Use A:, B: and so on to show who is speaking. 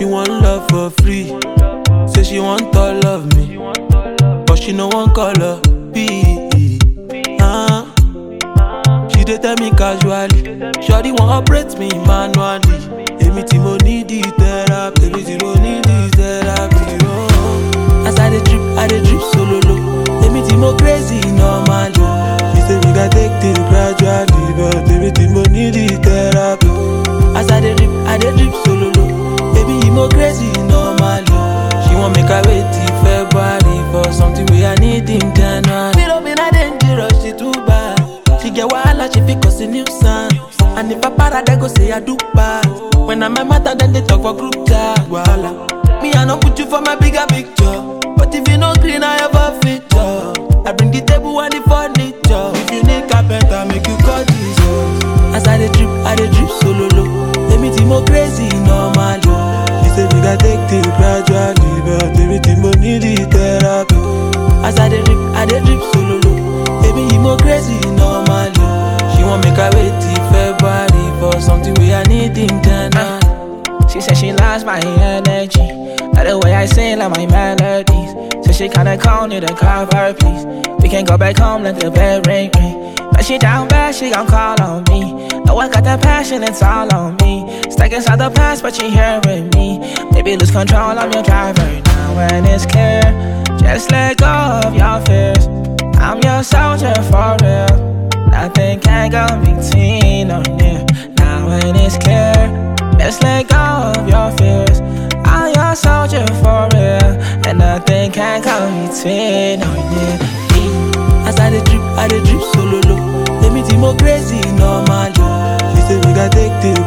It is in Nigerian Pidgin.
A: She want love for free. Say she want all of me, but she no one color B. She dey tell me casually, shawty want operate me manually. Emi ti mo need the therapy, emi ti mo need the therapy. Oh. As I dey drip solo low. Emi ti mo crazy normally. She say we gotta take things gradually, but emi ti mo need the therapy. As I dey drip solo low. Baby, you mo crazy normally. She want make her wait till February for something we I need in January. Little bit of dangerous, she too bad. She get wahala, she fit cause a nuisance. And if I para, they go say I do bad. When I'm a matter, then they talk for group chat. Wahala. Me, I don't put you for my bigger picture. But if you no green, I have a feature. I bring the table and the furniture. If you need carpenter, make you call Jesus. As I dey drip solo low. Everything more crazy normally. She say we gotta take things gradually, but everything more need the therapy. As I dey drip solo low. Baby, you more crazy normally. She want make her wait till February for something we I need in January.
B: She said she loves my energy, like the way I sing, like my melodies. So she kinda call me to call her, please. We can go back home, let the bell ring. But she down bad, she gon' call on me. No, I got that passion, it's all on me. Stuck inside the past, but she here with me. Baby, lose control, I'm your driver now. When it's clear, just let go of your fears. I'm your soldier for real. Nothing can go between or near. Now when it's clear, just let go of your fears. I'm your soldier for real. And nothing can go between or near.
A: As I dey drip solo low. Let me see more crazy normally. She say we gotta take things